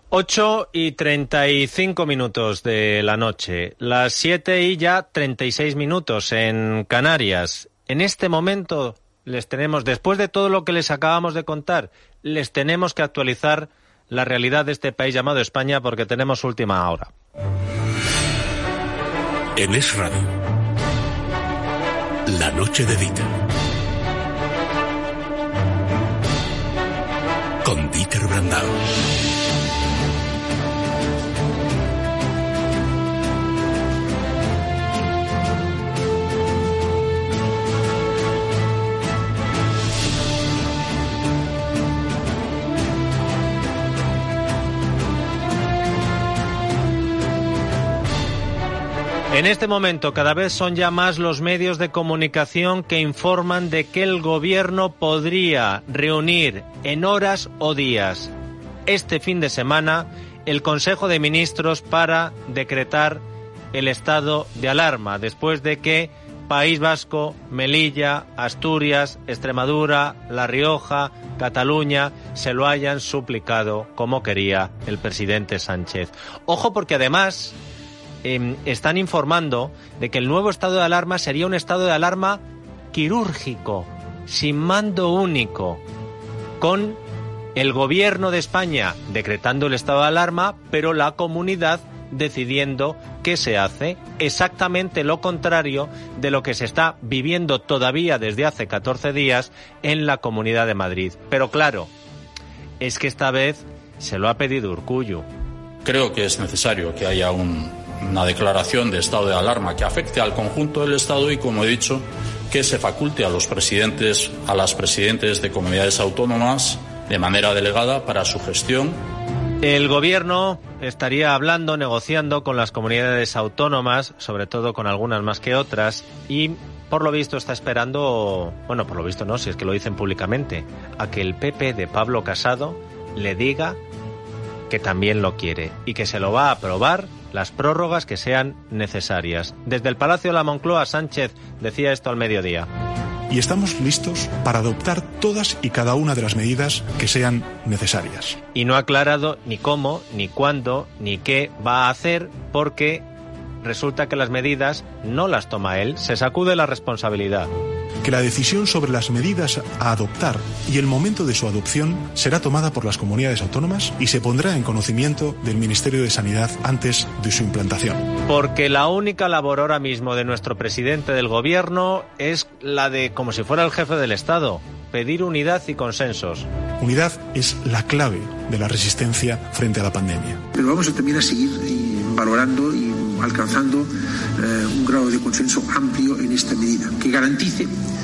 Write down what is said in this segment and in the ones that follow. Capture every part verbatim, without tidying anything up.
ocho y treinta y cinco minutos de la noche, las siete y ya treinta y seis minutos en Canarias. En este momento les tenemos, después de todo lo que les acabamos de contar, les tenemos que actualizar la realidad de este país llamado España porque tenemos última hora. En Es Radio, la noche de Dieter. Con Dieter Brandão. En este momento cada vez son ya más los medios de comunicación que informan de que el gobierno podría reunir en horas o días este fin de semana el Consejo de Ministros para decretar el estado de alarma después de que País Vasco, Melilla, Asturias, Extremadura, La Rioja, Cataluña se lo hayan suplicado como quería el presidente Sánchez. Ojo porque además Eh, están informando de que el nuevo estado de alarma sería un estado de alarma quirúrgico, sin mando único, con el gobierno de España decretando el estado de alarma, pero la comunidad decidiendo qué se hace, exactamente lo contrario de lo que se está viviendo todavía desde hace catorce días en la Comunidad de Madrid. Pero claro, es que esta vez se lo ha pedido Urkullu. Creo que es necesario que haya un una declaración de estado de alarma que afecte al conjunto del Estado y, como he dicho, que se faculte a los presidentes, a las presidentes de comunidades autónomas de manera delegada para su gestión. El gobierno estaría hablando, negociando con las comunidades autónomas, sobre todo con algunas más que otras, y por lo visto está esperando, bueno, por lo visto no, si es que lo dicen públicamente, a que el P P de Pablo Casado le diga que también lo quiere y que se lo va a aprobar las prórrogas que sean necesarias. Desde el Palacio de la Moncloa, Sánchez decía esto al mediodía. Y estamos listos para adoptar todas y cada una de las medidas que sean necesarias. Y no ha aclarado ni cómo, ni cuándo, ni qué va a hacer, porque resulta que las medidas no las toma él, se sacude la responsabilidad. Que la decisión sobre las medidas a adoptar y el momento de su adopción será tomada por las comunidades autónomas y se pondrá en conocimiento del Ministerio de Sanidad antes de su implantación. Porque la única labor ahora mismo de nuestro presidente del gobierno es la de, como si fuera el jefe del Estado, pedir unidad y consensos. Unidad es la clave de la resistencia frente a la pandemia. Pero vamos a también a seguir valorando y alcanzando eh, un grado de consenso amplio en esta medida, que garantice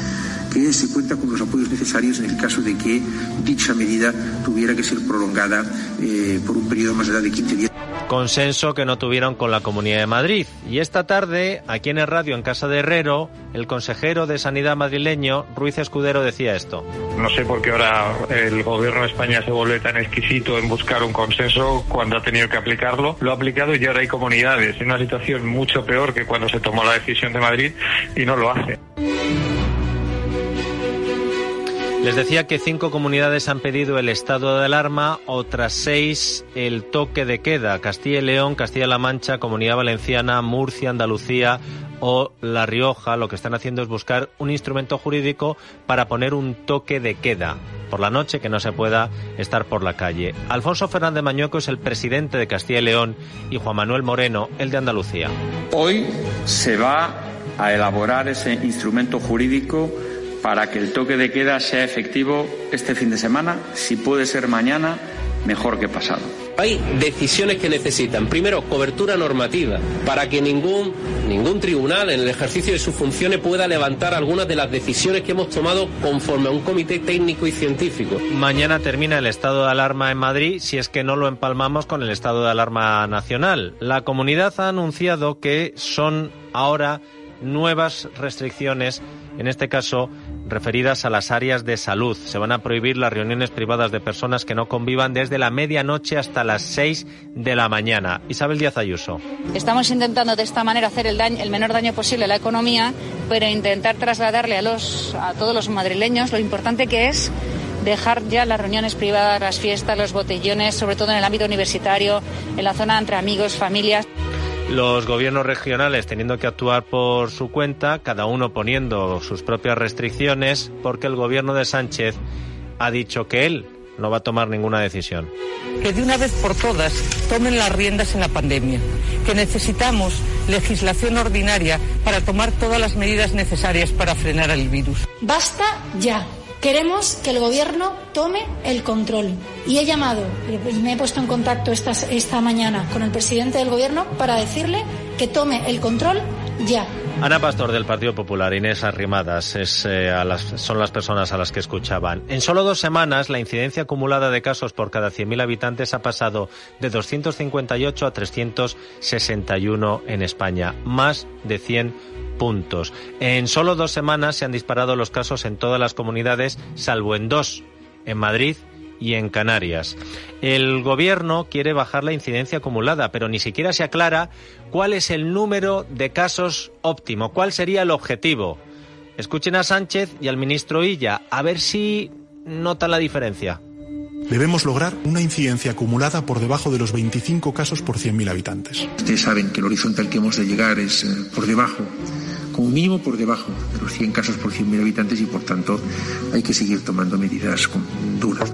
que se cuenta con los apoyos necesarios en el caso de que dicha medida tuviera que ser prolongada eh, por un periodo más allá de quince días. Consenso que no tuvieron con la Comunidad de Madrid. Y esta tarde, aquí en el radio, en Casa de Herrero, el consejero de Sanidad madrileño, Ruiz Escudero, decía esto. No sé por qué ahora el gobierno de España se vuelve tan exquisito en buscar un consenso cuando ha tenido que aplicarlo. Lo ha aplicado y ahora hay comunidades en una situación mucho peor que cuando se tomó la decisión de Madrid y no lo hace. Les decía que cinco comunidades han pedido el estado de alarma, otras seis el toque de queda. Castilla y León, Castilla-La Mancha, Comunidad Valenciana, Murcia, Andalucía o La Rioja. Lo que están haciendo es buscar un instrumento jurídico para poner un toque de queda por la noche, que no se pueda estar por la calle. Alfonso Fernández Mañueco es el presidente de Castilla y León y Juan Manuel Moreno, el de Andalucía. Hoy se va a elaborar ese instrumento jurídico para que el toque de queda sea efectivo este fin de semana, si puede ser mañana, mejor que pasado. Hay decisiones que necesitan, primero, cobertura normativa, para que ningún, ningún tribunal en el ejercicio de sus funciones pueda levantar algunas de las decisiones que hemos tomado conforme a un comité técnico y científico. Mañana termina el estado de alarma en Madrid, si es que no lo empalmamos con el estado de alarma nacional. La comunidad ha anunciado que son ahora nuevas restricciones, en este caso referidas a las áreas de salud. Se van a prohibir las reuniones privadas de personas que no convivan desde la medianoche hasta las seis de la mañana. Isabel Díaz Ayuso. Estamos intentando de esta manera hacer el, daño, el menor daño posible a la economía, pero intentar trasladarle a, los, a todos los madrileños lo importante que es dejar ya las reuniones privadas, las fiestas, los botellones, sobre todo en el ámbito universitario, en la zona entre amigos, familias. Los gobiernos regionales teniendo que actuar por su cuenta, cada uno poniendo sus propias restricciones, porque el gobierno de Sánchez ha dicho que él no va a tomar ninguna decisión. Que de una vez por todas tomen las riendas en la pandemia, que necesitamos legislación ordinaria para tomar todas las medidas necesarias para frenar el virus. Basta ya. Queremos que el Gobierno tome el control. Y he llamado, y me he puesto en contacto esta, esta mañana con el presidente del Gobierno para decirle que tome el control ya. Ana Pastor, del Partido Popular, Inés Arrimadas, es, eh, a las, son las personas a las que escuchaban. En solo dos semanas, la incidencia acumulada de casos por cada cien mil habitantes ha pasado de doscientos cincuenta y ocho a trescientos sesenta y uno en España, más de cien puntos. En solo dos semanas se han disparado los casos en todas las comunidades, salvo en dos, en Madrid y en Canarias. El gobierno quiere bajar la incidencia acumulada, pero ni siquiera se aclara cuál es el número de casos óptimo, cuál sería el objetivo. Escuchen a Sánchez y al ministro Illa, a ver si notan la diferencia. Debemos lograr una incidencia acumulada por debajo de los veinticinco casos por cien mil habitantes. Ustedes saben que el horizonte al que hemos de llegar es eh, por debajo, como mínimo por debajo de los cien casos por cien mil habitantes y, por tanto, hay que seguir tomando medidas duras.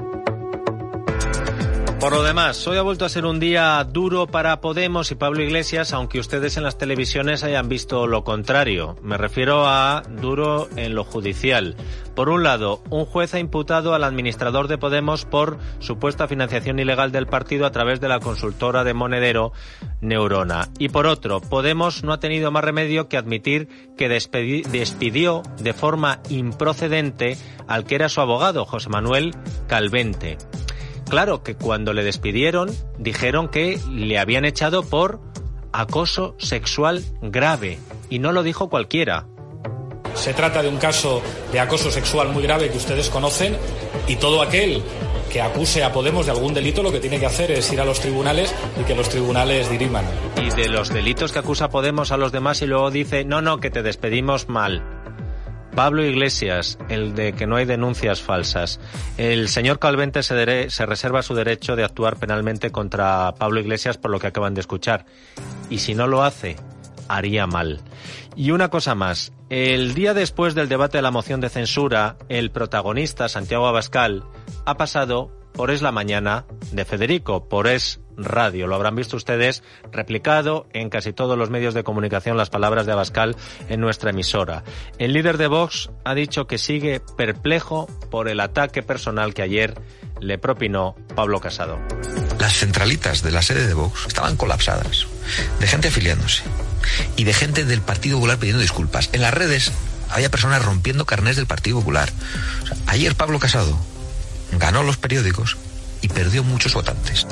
Por lo demás, hoy ha vuelto a ser un día duro para Podemos y Pablo Iglesias, aunque ustedes en las televisiones hayan visto lo contrario. Me refiero a duro en lo judicial. Por un lado, un juez ha imputado al administrador de Podemos por supuesta financiación ilegal del partido a través de la consultora de monedero Neurona. Y por otro, Podemos no ha tenido más remedio que admitir que despedi- despidió de forma improcedente al que era su abogado, José Manuel Calvente. Claro que cuando le despidieron dijeron que le habían echado por acoso sexual grave y no lo dijo cualquiera. Se trata de un caso de acoso sexual muy grave que ustedes conocen y todo aquel que acuse a Podemos de algún delito lo que tiene que hacer es ir a los tribunales y que los tribunales diriman. Y de los delitos que acusa Podemos a los demás y luego dice, no, no, que te despedimos mal. Pablo Iglesias, el de que no hay denuncias falsas. El señor Calvente se, dere- se reserva su derecho de actuar penalmente contra Pablo Iglesias por lo que acaban de escuchar. Y si no lo hace, haría mal. Y una cosa más. El día después del debate de la moción de censura, el protagonista, Santiago Abascal, ha pasado por Es la Mañana de Federico, por Es Radio. Lo habrán visto ustedes replicado en casi todos los medios de comunicación las palabras de Abascal en nuestra emisora. El líder de Vox ha dicho que sigue perplejo por el ataque personal que ayer le propinó Pablo Casado. Las centralitas de la sede de Vox estaban colapsadas, de gente afiliándose y de gente del Partido Popular pidiendo disculpas. En las redes había personas rompiendo carnés del Partido Popular. O sea, ayer Pablo Casado ganó los periódicos y perdió muchos votantes.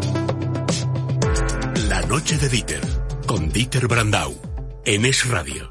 La noche de Dieter, con Dieter Brandau, en Es Radio.